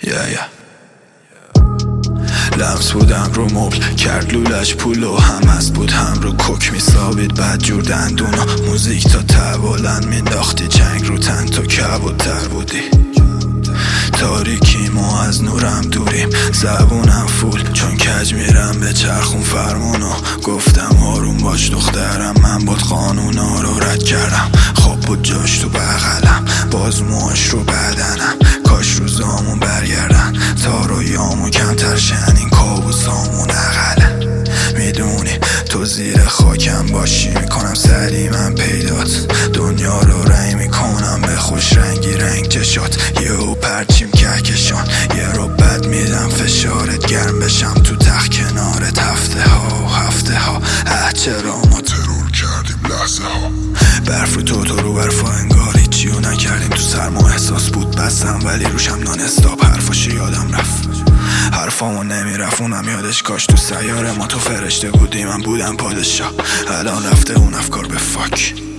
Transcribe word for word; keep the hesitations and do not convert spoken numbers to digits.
yeah, yeah. لمس بودم رو مبل کرد لولش پولو هم از بود هم رو کوک میسابید بد جور دندونا موزیک تا تبالن مینداختی جنگ رو تن تو کبوتر بودی تاریکیم و از نورم دوریم زبونم فول چون کج میرم به چرخون فرمونو گفتم آروم باش دخترم من بود قانونا رو رد کردم خواب بود جاش تو بغلم باز موهاش رو بدنم کاش روزامون برگردن تا رویامون کمتر شن این کابوسامون اقله میدونی تو زیر خاکم باشی میکنم سری من پیدات دنیا رو رنگ میکنم به خوش رنگی رنگ چشات یه او پرچیم کهکشان یه رو بد میدم فشارت گرم بشم تو تخت کنارت هفته ها هفته ها اه چرا ما ترور کردیم لحظه ها برف رو تو تو رو برف انگاری چیو نکردیم تو سرما احساس بود بستم ولی روشم نان استاپ حرفاشو یادم رفت حرفامو نمیرفت اونم یادش کاش تو سیاره ما تو فرشته بودی من بودم پادشاه الان رفته اون افکار به فاک